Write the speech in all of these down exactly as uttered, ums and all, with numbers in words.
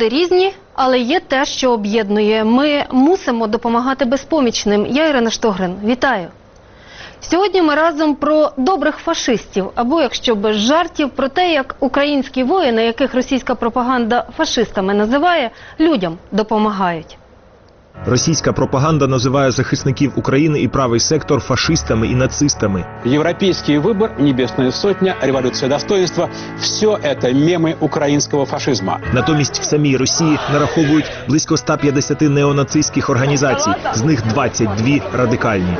Люди різні, але є те, що об'єднує. Ми мусимо допомагати безпомічним. Я Ірина Штогрин. Вітаю! Сьогодні ми разом про добрих фашистів, або, якщо без жартів, про те, як українські воїни, яких російська пропаганда фашистами називає, людям допомагають. Російська пропаганда називає захисників України і правий сектор фашистами і нацистами. Європейський вибір, Небесна Сотня, Революція достоинства – все це меми українського фашизму. Натомість в самій Росії нараховують близько ста п'ятдесяти неонацистських організацій, з них двадцять дві радикальні.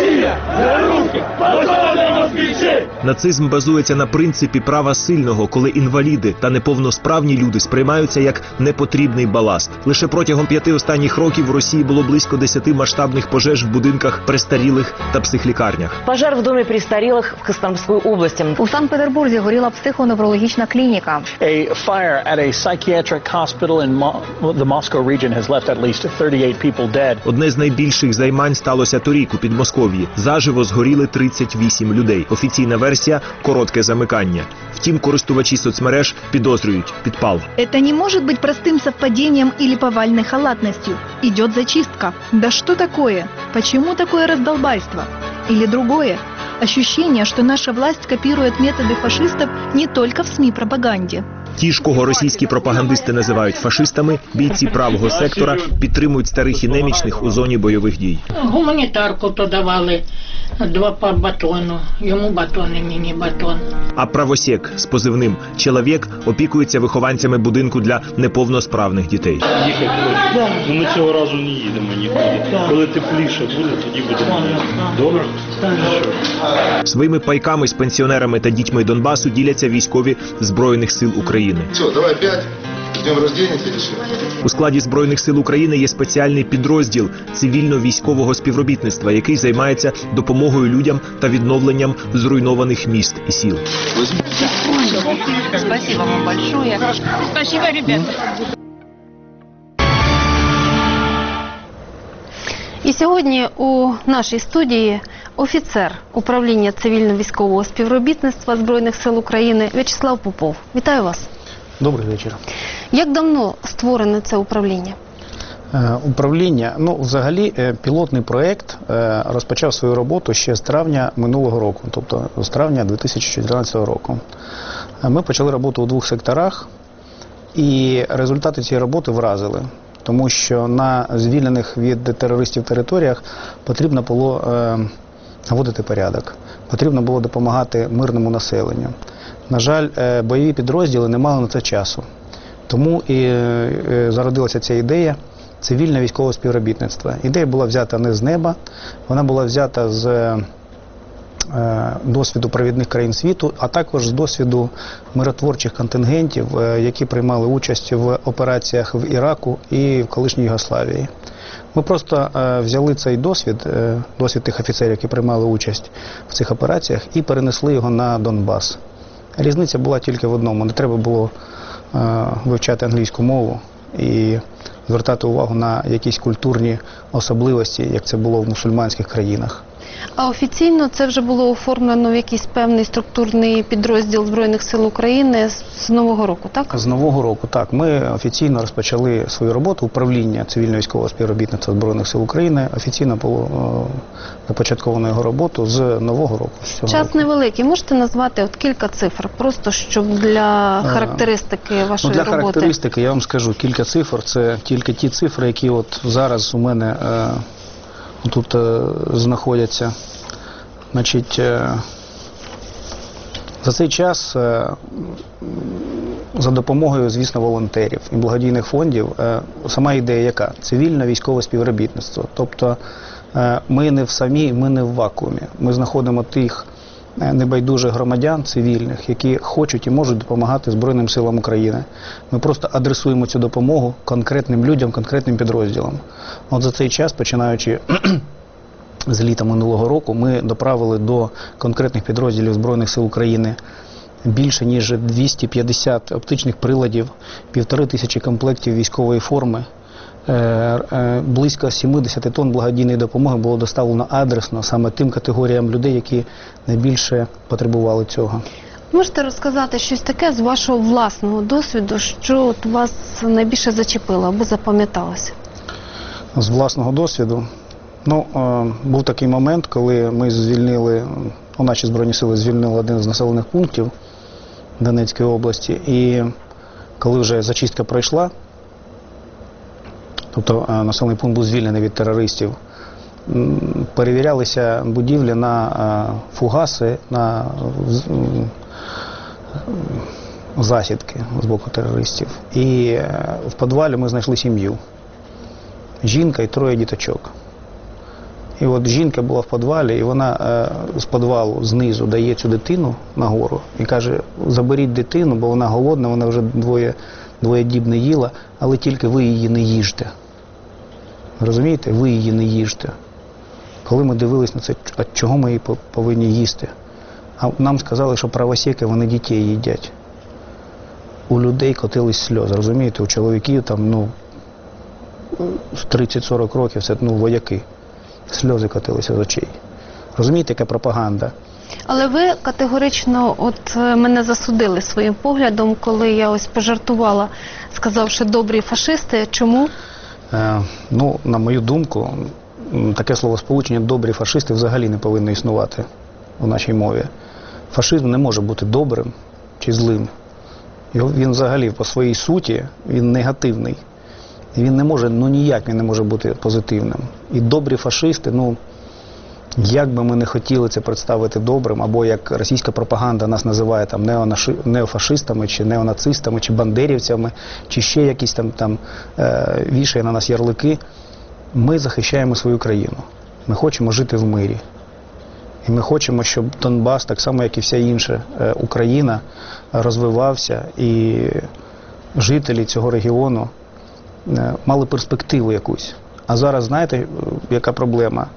Нацизм базується на принципі права сильного, коли інваліди та неповносправні люди сприймаються як непотрібний баласт. Лише протягом п'яти останніх років в Росії було близько десяти масштабних пожеж в будинках престарілих та психлікарнях. Пожар в домі престарілих в Костромській області. У Санкт-Петербурзі горіла психоневрологічна клініка. A fire at a psychiatric hospital in Mo the Moscow region has left at least thirty-eight people dead. Одне з найбільших займань сталося торік у Підмосков'ї. Заживо згоріли тридцять вісім людей. Офіційна версія – коротке замикання. Втім, користувачі соцмереж підозрюють – підпал. Это не может быть простым совпадением или повальной халатностью. Идет зачистка. Да что такое? Почему такое раздолбайство? Или другое? Ощущение, что наша власть копирует методы фашистов не только в СМИ-пропаганде. Ті ж, кого російські пропагандисти називають фашистами, бійці правого сектора підтримують старих і немічних у зоні бойових дій. Гуманітарку то давали, два по батону, йому батон і мені батон. А правосек з позивним «Чоловік» опікується вихованцями будинку для неповносправних дітей. Їхати хочемо. Ну, ми цього разу не їдемо нікуди. Коли тепліше буде, тоді будемо. Добре? Своїми пайками з пенсіонерами та дітьми Донбасу діляться військові Збройних сил України. Все, давай п'ять. Днем рождения тебе ще. У складі Збройних сил України є спеціальний підрозділ цивільно-військового співробітництва, який займається допомогою людям та відновленням зруйнованих міст і сіл. Спасибо вам большое. Спасибо, ребята. І сьогодні у нашій студії офіцер управління цивільно-військового співробітництва Збройних сил України В'ячеслав Попов. Вітаю вас. Добрий вечір. Як давно створене це управління? Е, управління, ну, взагалі, е, пілотний проєкт е, розпочав свою роботу ще з травня минулого року, тобто з травня дві тисячі чотирнадцятого року. Е, ми почали роботу у двох секторах, і результати цієї роботи вразили. Тому що на звільнених від терористів територіях потрібно було е, наводити порядок, потрібно було допомагати мирному населенню. На жаль, е, бойові підрозділи не мали на це часу. Тому і е, зародилася ця ідея цивільно-військового співробітництва. Ідея була взята не з неба, вона була взята з е, досвіду провідних країн світу, а також з досвіду миротворчих контингентів, е, які приймали участь в операціях в Іраку і в колишній Югославії. Ми просто е, взяли цей досвід, е, досвід тих офіцерів, які приймали участь в цих операціях, і перенесли його на Донбас. Різниця була тільки в одному. Не треба було е, вивчати англійську мову і звертати увагу на якісь культурні особливості, як це було в мусульманських країнах. А офіційно це вже було оформлено в якийсь певний структурний підрозділ Збройних сил України з нового року, так? З нового року, так. Ми офіційно розпочали свою роботу. Управління цивільно-військового співробітництва Збройних сил України офіційно було започатковано його роботу з нового року. З Час року. невеликий. Можете назвати от кілька цифр, просто щоб для характеристики вашої ну, для роботи? Для характеристики я вам скажу кілька цифр. Це тільки ті цифри, які от зараз у мене е, тут е, знаходяться. Значить, е, за цей час е, за допомогою, звісно, волонтерів і благодійних фондів, е, сама ідея яка? Цивільно-військове співробітництво. Тобто е, ми не в самі, ми не в вакуумі. Ми знаходимо тих небайдужих громадян цивільних, які хочуть і можуть допомагати Збройним силам України. Ми просто адресуємо цю допомогу конкретним людям, конкретним підрозділам. От за цей час, починаючи з літа минулого року, ми доправили до конкретних підрозділів Збройних сил України більше ніж двісті п'ятдесят оптичних приладів, півтори тисячі комплектів військової форми, близько сімдесят тонн благодійної допомоги було доставлено адресно саме тим категоріям людей, які найбільше потребували цього. Можете розказати щось таке з вашого власного досвіду, що от вас найбільше зачепило або запам'яталося? З власного досвіду? Ну, е, був такий момент, коли ми звільнили, у наші Збройні Сили звільнили один з населених пунктів Донецької області, і коли вже зачистка пройшла, тобто е, населений пункт був звільнений від терористів, м, перевірялися будівлі на е, фугаси, на з- м, засідки з боку терористів. І е, в підвалі ми знайшли сім'ю. Жінка і троє діточок. І от жінка була в підвалі, і вона е, з підвалу знизу дає цю дитину нагору і каже: заберіть дитину, бо вона голодна, вона вже двоє, двоє діб не їла, але тільки ви її не їжте. Розумієте? Ви її не їжте. Коли ми дивились на це, а чого ми її повинні їсти? А нам сказали, що правосеки, вони дітей їдять. У людей котились сльози, розумієте? У чоловіків там, ну, в тридцять-сорок років, це, ну, вояки. Сльози котилися з очей. Розумієте, яка пропаганда? Але ви категорично от е, мене засудили своїм поглядом, коли я ось пожартувала, сказавши добрі фашисти. Чому? Е, ну, на мою думку, м, таке словосполучення «добрі фашисти» взагалі не повинно існувати у нашій мові. Фашизм не може бути добрим чи злим. Його, він взагалі по своїй суті, він негативний. І він не може, ну ніяк він не може бути позитивним. І добрі фашисти, ну, як би ми не хотіли це представити добрим, або як російська пропаганда нас називає там неонаши, неофашистами, чи неонацистами, чи бандерівцями, чи ще якісь там, там е, вішає на нас ярлики, ми захищаємо свою країну. Ми хочемо жити в мирі. І ми хочемо, щоб Донбас, так само як і вся інша е, Україна, розвивався, і жителі цього регіону мали перспективу якусь. А зараз, знаєте, яка проблема?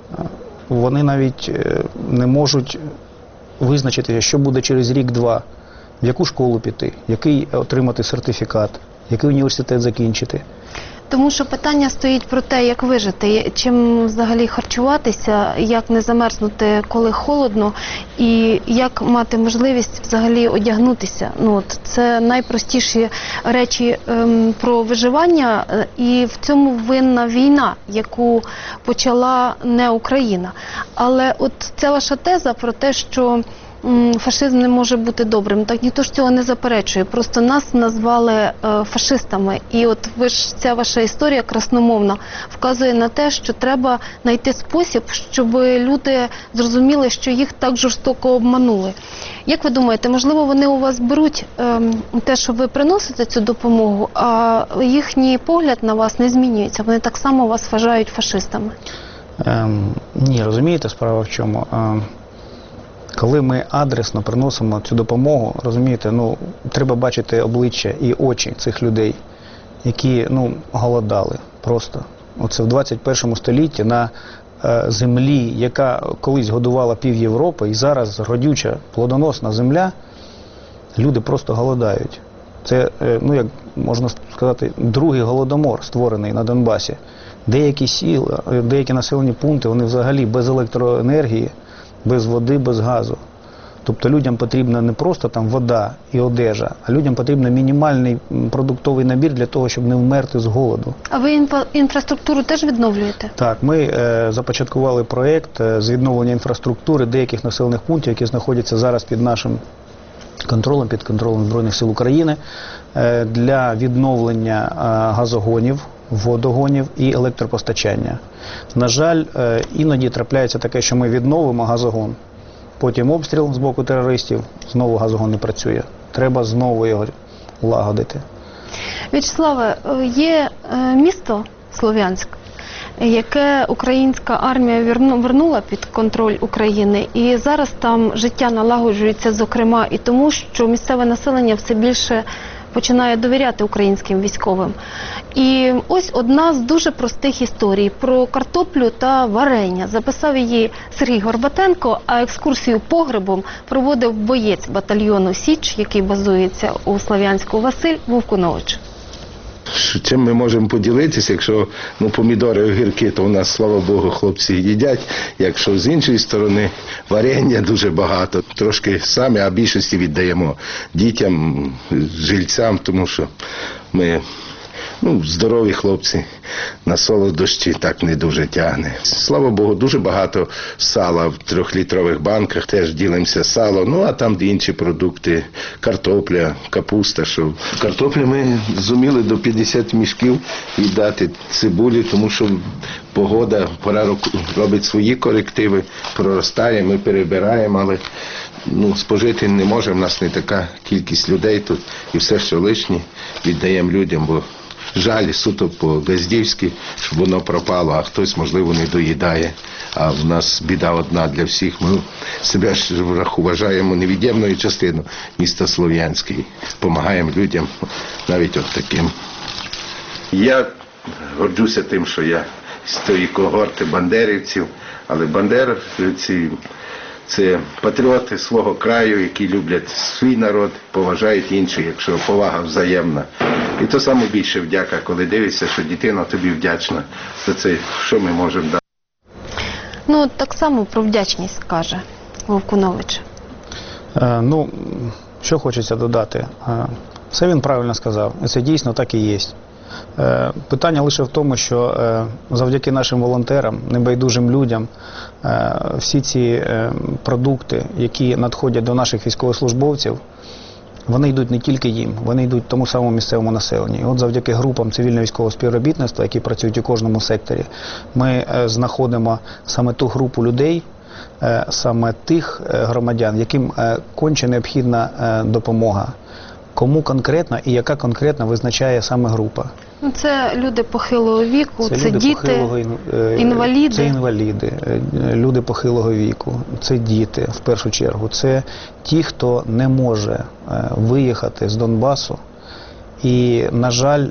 Вони навіть не можуть визначити, що буде через рік-два, в яку школу піти, який отримати сертифікат, який університет закінчити. Тому що питання стоїть про те, як вижити, чим взагалі харчуватися, як не замерзнути, коли холодно, і як мати можливість взагалі одягнутися. Ну, от, це найпростіші речі ем, про виживання, і в цьому винна війна, яку почала не Україна. Але от ця ваша теза про те, що фашизм не може бути добрим. Так ніхто ж цього не заперечує. Просто нас назвали е, фашистами. І от ви ж, ця ваша історія красномовна вказує на те, що треба знайти спосіб, щоб люди зрозуміли, що їх так жорстоко обманули. Як ви думаєте, можливо, вони у вас беруть е, те, що ви приносите цю допомогу, а їхній погляд на вас не змінюється? Вони так само вас вважають фашистами? Ем, ні, розумієте, справа в чому? Ем... Коли ми адресно приносимо цю допомогу, розумієте, ну, треба бачити обличчя і очі цих людей, які, ну, голодали просто. Оце в двадцять першому столітті на е, землі, яка колись годувала пів Європи, і зараз родюча, плодоносна земля, люди просто голодають. Це, е, ну, як можна сказати, другий голодомор, створений на Донбасі. Деякі сіли, деякі населені пункти, вони взагалі без електроенергії, без води, без газу. Тобто людям потрібна не просто там вода і одежа, а людям потрібен мінімальний продуктовий набір для того, щоб не вмерти з голоду. А ви інфа- інфраструктуру теж відновлюєте? Так, ми е, започаткували проєкт е, з відновлення інфраструктури деяких населених пунктів, які знаходяться зараз під нашим контролем, під контролем Збройних сил України, е, для відновлення е, газогонів, водогонів і електропостачання. На жаль, е, іноді трапляється таке, що ми відновимо газогон, потім обстріл з боку терористів, знову газогон не працює. Треба знову його лагодити. В'ячеславе, є місто Слов'янськ, яке українська армія вернула під контроль України, і зараз там життя налагоджується, зокрема, і тому, що місцеве населення все більше починає довіряти українським військовим. І ось одна з дуже простих історій про картоплю та варення. Записав її Сергій Горбатенко, а екскурсію погребом проводив боєць батальйону «Січ», який базується у Слов'янську, Василь Вовкунович. Чим ми можемо поділитися, якщо ну, помідори, огірки, то у нас, слава Богу, хлопці їдять. Якщо з іншої сторони варення дуже багато, трошки самі, а більшості віддаємо дітям, жильцям, тому що ми ну, здорові хлопці, на солодощі так не дуже тягне. Слава Богу, дуже багато сала в трьохлітрових банках, теж ділимося сало, ну а там інші продукти, картопля, капуста. Що. Картопля ми зуміли до п'ятдесят мішків віддати цибулі, тому що погода, пора року робить свої корективи, проростає, ми перебираємо, але ну, спожити не можемо, у нас не така кількість людей тут, і все, що лишнє, віддаємо людям, бо жаль суто по-газдівськи, щоб воно пропало, а хтось, можливо, не доїдає. А в нас біда одна для всіх. Ми себе ж вважаємо невід'ємною частиною міста Слов'янський. Помагаємо людям навіть от таким. Я горджуся тим, що я з тої когорти бандерівців, але бандерівці – це патріоти свого краю, які люблять свій народ, поважають інших, якщо повага взаємна. І то саме більше вдяка, коли дивишся, що дитина тобі вдячна за це, що ми можемо дати. Ну, так само про вдячність каже Вовкунович. Е, ну, що хочеться додати. Е, все він правильно сказав. І це дійсно так і є. Е, питання лише в тому, що е, завдяки нашим волонтерам, небайдужим людям, е, всі ці е, продукти, які надходять до наших військовослужбовців, вони йдуть не тільки їм, вони йдуть тому самому місцевому населенню. І от завдяки групам цивільно-військового співробітництва, які працюють у кожному секторі, ми е, знаходимо саме ту групу людей, е, саме тих е, громадян, яким е, конче необхідна е, допомога. Кому конкретно і яка конкретно визначає саме група. Це люди похилого віку, це, це діти, похилого, інваліди. Це інваліди, люди похилого віку, це діти в першу чергу. Це ті, хто не може виїхати з Донбасу. І, на жаль,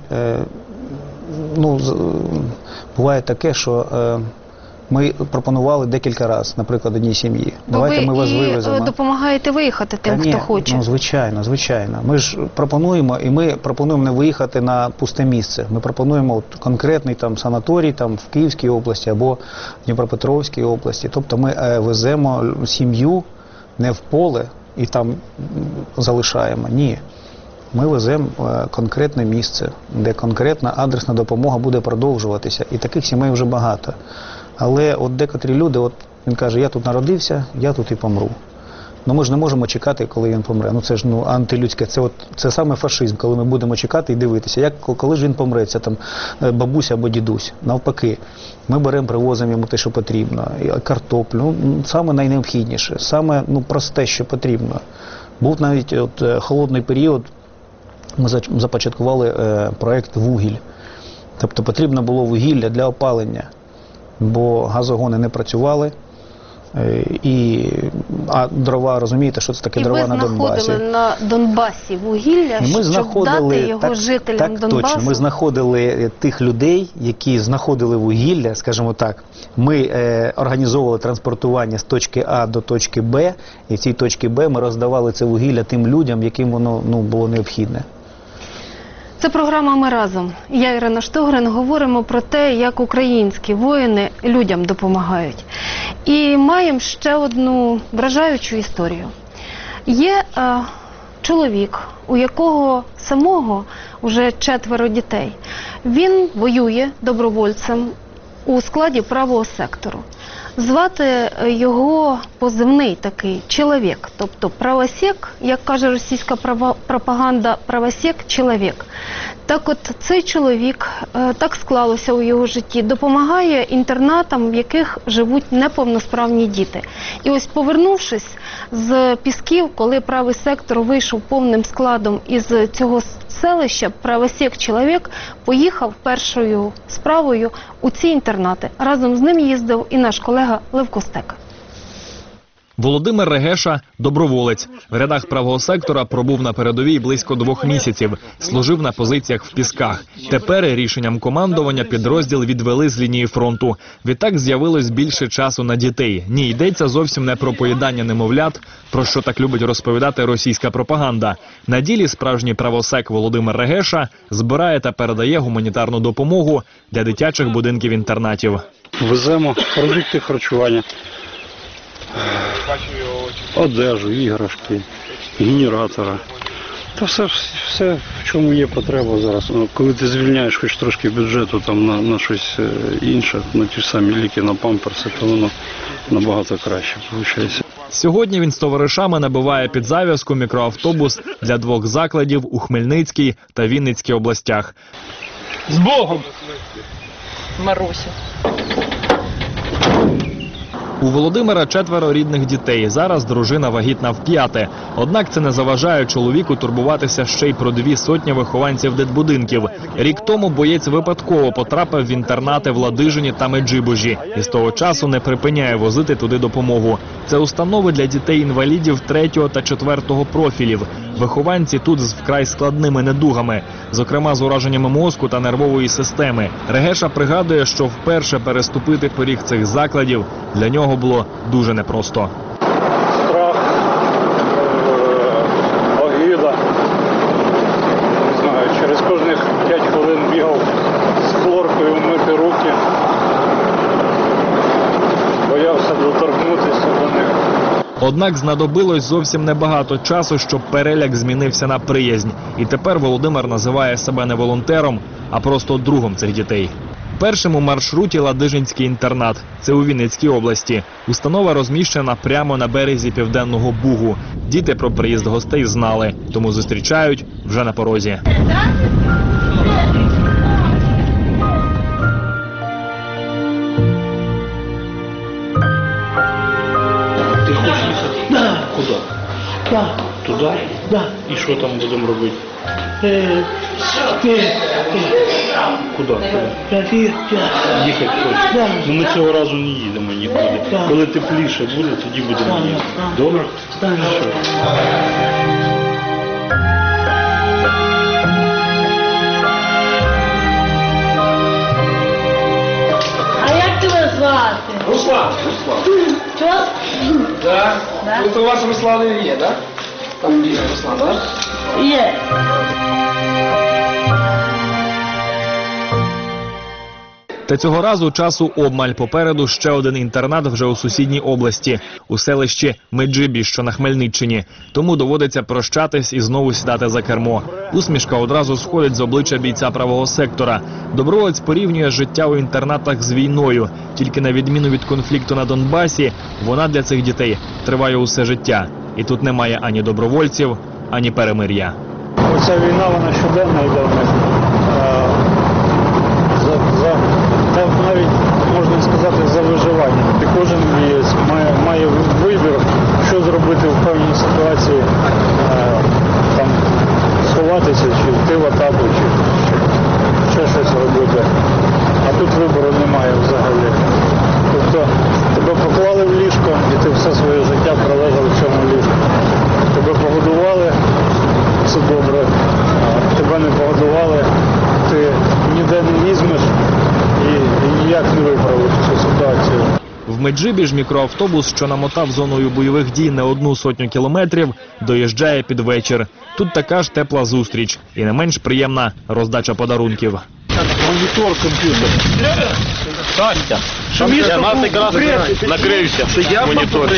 ну, буває таке, що ми пропонували декілька разів, наприклад, одній сім'ї. Давайте ви ми вас і вивеземо. Допомагаєте виїхати тим, Та хто ні, хоче? Ну, звичайно, звичайно. Ми ж пропонуємо, і ми пропонуємо не виїхати на пусте місце. Ми пропонуємо от конкретний там санаторій там, в Київській області або в Дніпропетровській області. Тобто ми е, веземо сім'ю не в поле і там залишаємо. Ні. Ми веземо е, конкретне місце, де конкретна адресна допомога буде продовжуватися. І таких сімей вже багато. Але от декотрі люди, от він каже, я тут народився, я тут і помру. Ну ми ж не можемо чекати, коли він помре. Ну це ж ну, антилюдське, це, от, це саме фашизм, коли ми будемо чекати і дивитися, як, коли ж він помре, це там бабуся або дідусь. Навпаки, ми беремо, привозимо йому те, що потрібно. Картоплю, ну, саме найнеобхідніше, саме ну, просте, що потрібно. Був навіть от, холодний період, ми започаткували е, проєкт «Вугіль». Тобто потрібно було вугілля для опалення. Бо газогони не працювали, і, а дрова, розумієте, що це таке і дрова на Донбасі. І ви знаходили на Донбасі вугілля, ми щоб дати його так, жителям так, Донбасу? Так, точно. Ми знаходили тих людей, які знаходили вугілля, скажімо так. Ми е, організовували транспортування з точки А до точки Б, і в цій точці Б ми роздавали це вугілля тим людям, яким воно ну, було необхідне. Це програма «Ми разом». Я, Ірина Штогрин, говоримо про те, як українські воїни людям допомагають. І маємо ще одну вражаючу історію. Є е, чоловік, у якого самого вже четверо дітей. Він воює добровольцем у складі правого сектору. Звати його позивний такий «Чоловік», тобто «правосек», як каже російська пропаганда, «правосек – чоловік». Так от цей чоловік, так склалося у його житті, допомагає інтернатам, в яких живуть неповносправні діти. І ось повернувшись з Пісків, коли правий сектор вийшов повним складом із цього селища, правосек чоловік поїхав першою справою у ці інтернати. Разом з ним їздив і наш колега Лев Костек. Володимир Регеша – доброволець. В рядах правого сектора пробув на передовій близько двох місяців. Служив на позиціях в Пісках. Тепер рішенням командування підрозділ відвели з лінії фронту. Відтак з'явилось більше часу на дітей. Ні, йдеться зовсім не про поїдання немовлят, про що так любить розповідати російська пропаганда. На ділі справжній правосек Володимир Регеша збирає та передає гуманітарну допомогу для дитячих будинків-інтернатів. Веземо продукти харчування, одежу, іграшки, генератори. Та все, все, в чому є потреба зараз. Коли ти звільняєш хоч трошки бюджету там, на, на щось інше, на ті ж самі ліки, на памперси, то воно набагато краще виходить. Сьогодні він з товаришами набиває під зав'язку мікроавтобус для двох закладів у Хмельницькій та Вінницькій областях. З Богом! Маруся. У Володимира четверо рідних дітей. Зараз дружина вагітна вп'яте. Однак це не заважає чоловіку турбуватися ще й про дві сотні вихованців дитбудинків. Рік тому боєць випадково потрапив в інтернати в Ладижині та Меджибожі. І з того часу не припиняє возити туди допомогу. Це установи для дітей-інвалідів третього та четвертого профілів. Вихованці тут з вкрай складними недугами, зокрема з ураженнями мозку та нервової системи. Регеша пригадує, що вперше переступити поріг цих закладів для нього було дуже непросто. Страх, огида. Не знаю, через кожних п'ять хвилин бігав з хлоркою мити руки. Боявся доторкнутися до них. Однак знадобилось зовсім небагато часу, щоб переляк змінився на приязнь. І тепер Володимир називає себе не волонтером, а просто другом цих дітей. Першим у маршруті Ладижинський інтернат. Це у Вінницькій області. Установа розміщена прямо на березі Південного Бугу. Діти про приїзд гостей знали, тому зустрічають вже на порозі. Ти хочеш їхати? Да. Куди? Да. Туди? Да. І що там будемо робити? Е, е, Куди? Куди? е, е, Їхати хочеш? Да. Ну ми цього разу не їдемо нікуди. Да. Коли тепліше буде, тоді будемо Да, їхати. да. Добре? Да. Що? А як тебе звати? Руслан. Руслан. Що? Да. Да. Тут у вас Руслан є, да? Там є Руслан, да? Є. Та цього разу часу обмаль. Попереду ще один інтернат вже у сусідній області, у селищі Меджибіж, що на Хмельниччині. Тому доводиться прощатись і знову сідати за кермо. Усмішка одразу сходить з обличчя бійця правого сектора. Доброволець порівнює життя у інтернатах з війною. Тільки на відміну від конфлікту на Донбасі, вона для цих дітей триває усе життя. І тут немає ані добровольців, ані перемир'я. Оця війна, вона щоденна йде в них. Е, За, за, та навіть, можна сказати, за виживання. І кожен боєць має, має вибір, що зробити в певній ситуації, е, там, сховатися, чи йти в атаку, чи, чи ще щось робити. А тут вибору немає взагалі. Тобто тебе поклали в ліжко, і ти все своє життя пролежав в цьому ліжку. Тебе погодували, все добре, а тебе не погодували, ти ніде не візьмеш і, і ніяк не виправиш цю ситуацію. В Меджибіж мікроавтобус, що намотав зоною бойових дій не одну сотню кілометрів, доїжджає під вечір. Тут така ж тепла зустріч і не менш приємна роздача подарунків. Монітор, комп'ютер. Настя, я нас якраз накрився. Монітор.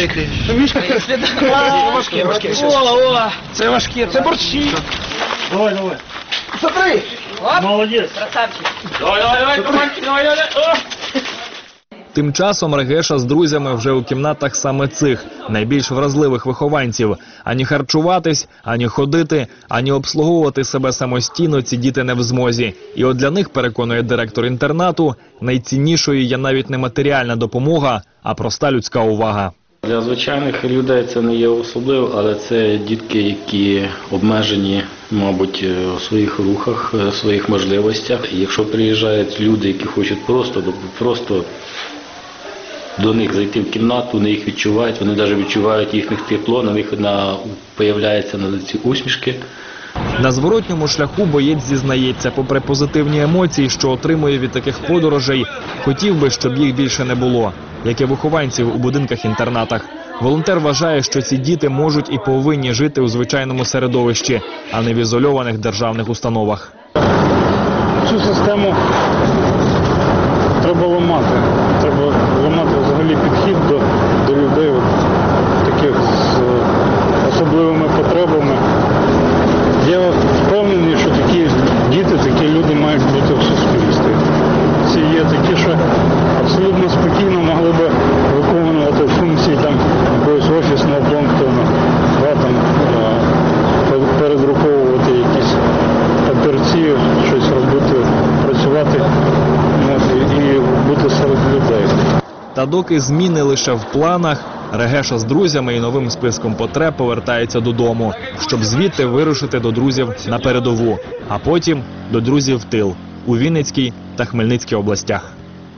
Це важкі, це борщі. Давай, давай. Смотри. Молодець. Красавчик. Давай, давай, давай, давай, давай, давай. Тим часом Регеша з друзями вже у кімнатах саме цих, найбільш вразливих вихованців. Ані харчуватись, ані ходити, ані обслуговувати себе самостійно ці діти не в змозі. І от для них, переконує директор інтернату, найціннішою є навіть не матеріальна допомога, а проста людська увага. Для звичайних людей це не є особливо, але це дітки, які обмежені, мабуть, у своїх рухах, у своїх можливостях. І якщо приїжджають люди, які хочуть просто, просто до них зайти в кімнату, вони їх відчувають, вони навіть відчувають їхнє тепло, на них на, появляються на ці усмішки. На зворотньому шляху боєць зізнається, попри позитивні емоції, що отримує від таких подорожей, хотів би, щоб їх більше не було, як і вихованців у будинках-інтернатах. Волонтер вважає, що ці діти можуть і повинні жити у звичайному середовищі, а не в ізольованих державних установах. Цю систему треба ламати. Треба ламати взагалі підхід до, до людей от, таких з особливими потребами. Я впевнений, що такі діти, такі люди мають бути в суспільстві. Ці є такі, що абсолютно спокійно могли би виконувати функції там якогось офісного планктону, да, там, передруковувати якісь папірці, щось робити, працювати і, і бути серед людей. Та доки зміни лише в планах, Регеша з друзями і новим списком потреб повертається додому, щоб звідти вирушити до друзів на передову, а потім до друзів в тил у Вінницькій та Хмельницькій областях.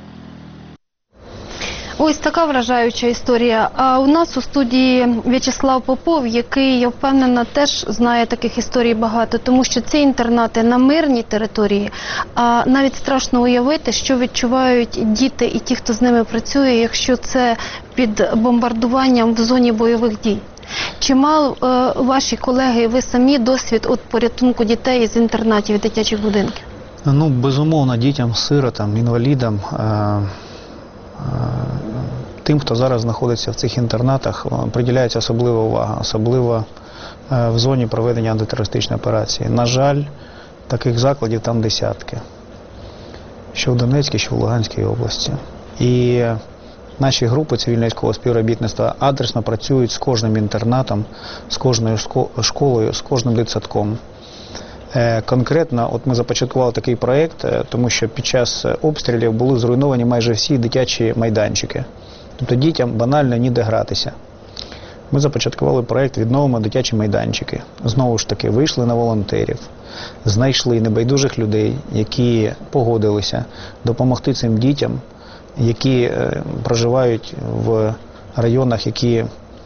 Ось така вражаюча історія. А у нас у студії В'ячеслав Попов, який, я впевнена, теж знає таких історій багато, тому що ці інтернати на мирній території, а навіть страшно уявити, що відчувають діти і ті, хто з ними працює, якщо це під бомбардуванням в зоні бойових дій. Чи мали е, ваші колеги і ви самі досвід от порятунку дітей з інтернатів і дитячих будинків? Ну, безумовно, дітям, сиротам, інвалідам, е тим, хто зараз знаходиться в цих інтернатах, приділяється особлива увага, особливо в зоні проведення антитерористичної операції. На жаль, таких закладів там десятки, що в Донецькій, що в Луганській області. І наші групи цивільно-військового співробітництва адресно працюють з кожним інтернатом, з кожною школою, з кожним дитсадком. Конкретно, от ми започаткували такий проєкт, тому що під час обстрілів були зруйновані майже всі дитячі майданчики. Тобто дітям банально ніде гратися. Ми започаткували проєкт «Відновимо дитячі майданчики». Знову ж таки, вийшли на волонтерів, знайшли небайдужих людей, які погодилися допомогти цим дітям, які проживають в районах, які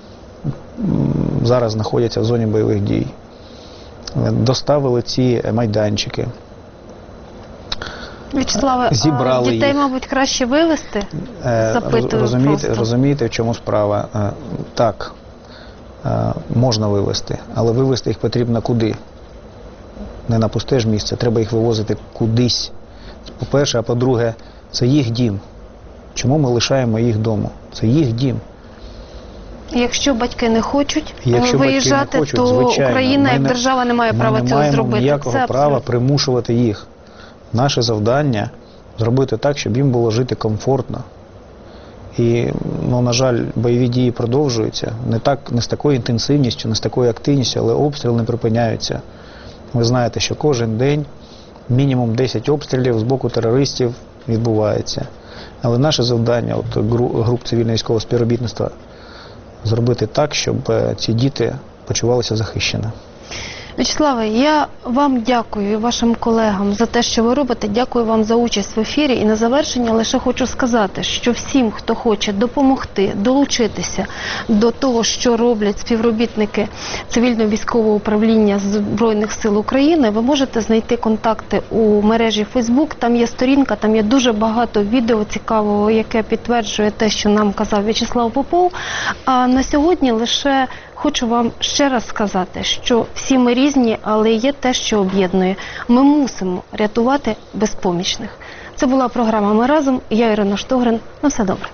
зараз знаходяться в зоні бойових дій. Доставили ці майданчики. В'ячеславе, зібрали дітей, їх. мабуть, краще вивезти? Запитую розумієте, просто. розумієте, в чому справа? Так, можна вивезти, але вивезти їх потрібно куди? Не на пусте ж місце, треба їх вивозити кудись. По-перше, а по-друге, це їх дім. Чому ми лишаємо їх дому? Це їх дім. Якщо батьки не хочуть Якщо виїжджати, батьки не хочуть, то звичайно, Україна як не, держава не має права цього зробити. Ми не маємо ніякого Це права абсолютно. примушувати їх. Наше завдання – зробити так, щоб їм було жити комфортно. І, ну, на жаль, бойові дії продовжуються. Не, так, не з такою інтенсивністю, не з такою активністю, але обстріли не припиняються. Ви знаєте, що кожен день мінімум десять обстрілів з боку терористів відбувається. Але наше завдання, от груп цивільно-військового співробітництва, зробити так, щоб ці діти почувалися захищено. В'ячеславе, я вам дякую і вашим колегам за те, що ви робите. Дякую вам за участь в ефірі. І на завершення лише хочу сказати, що всім, хто хоче допомогти, долучитися до того, що роблять співробітники цивільно-військового управління Збройних сил України, ви можете знайти контакти у мережі Фейсбук. Там є сторінка, там є дуже багато відео цікавого, яке підтверджує те, що нам казав В'ячеслав Попов. А на сьогодні лише хочу вам ще раз сказати, що всі ми різні, але є те, що об'єднує. Ми мусимо рятувати безпомічних. Це була програма «Ми разом». Я Ірина Штогрин. На все добре.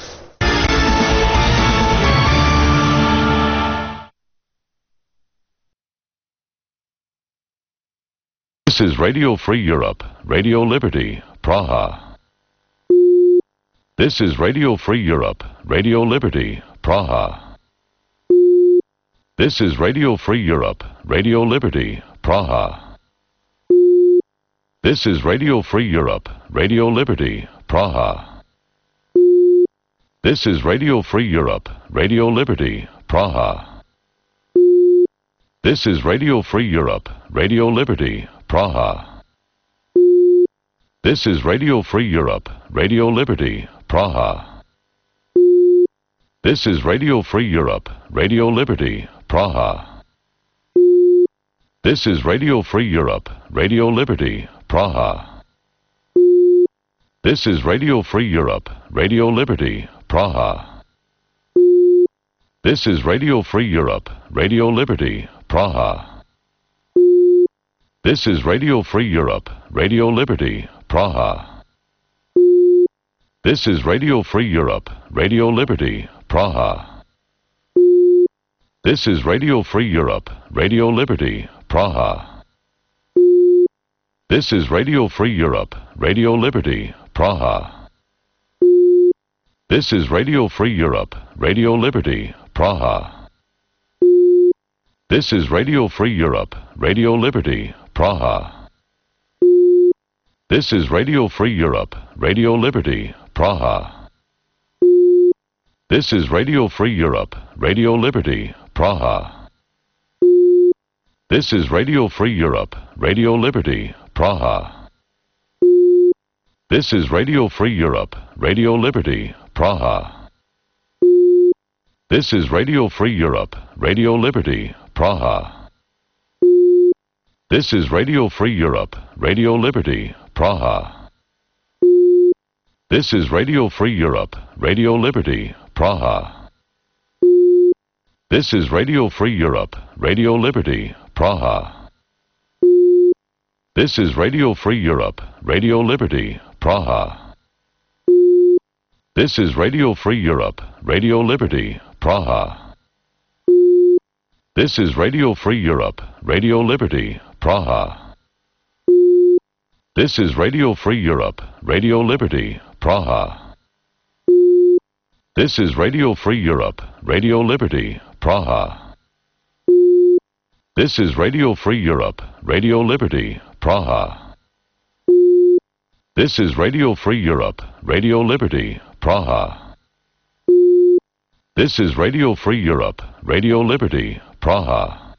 This is Radio Free Europe, Radio Liberty, Praha. This is Radio Free Europe, Radio Liberty, Praha. This is Radio Free Europe, Radio Liberty, Praha. This is Radio Free Europe, Radio Liberty, Praha. This is Radio Free Europe, Radio Liberty, Praha. This is Radio Free Europe, Radio Liberty, Praha. This is Radio Free Europe, Radio Liberty, Praha. This is Radio Free Europe, Radio Liberty, Praha. This is Radio Free Europe, Radio Liberty, Praha. This is Radio Free Europe, Radio Liberty, Praha. This is Radio Free Europe, Radio Liberty, Praha. This is Radio Free Europe, Radio Liberty, Praha. This is Radio Free Europe, Radio Liberty, Praha. This is Radio Free Europe, Radio Liberty, Praha. This is Radio Free Europe, Radio Liberty, Praha. This is Radio Free Europe, Radio Liberty, Praha. This is Radio Free Europe, Radio Liberty, Praha. This is Radio Free Europe, Radio Liberty, Praha. This is Radio Free Europe, Radio Liberty, Praha. This is Radio Free Europe, Radio Liberty, Praha. This is Radio Free Europe, Radio Liberty, Praha. This is Radio Free Europe, Radio Liberty, Praha. This is Radio Free Europe, Radio Liberty, Praha. This is Radio Free Europe, Radio Liberty, Praha. This is Radio Free Europe, Radio Liberty, Praha. This is Radio Free Europe, Radio Liberty, Praha. This is Radio Free Europe, Radio Liberty, Praha. This is Radio Free Europe, Radio Liberty, Praha. This is Radio Free Europe, Radio Liberty, Praha. This is Radio Free Europe, Radio Liberty, Praha. This is Radio Free Europe, Radio Liberty, Praha. This is Radio Free Europe, Radio Liberty, Praha. This is Radio Free Europe, Radio Liberty, Praha.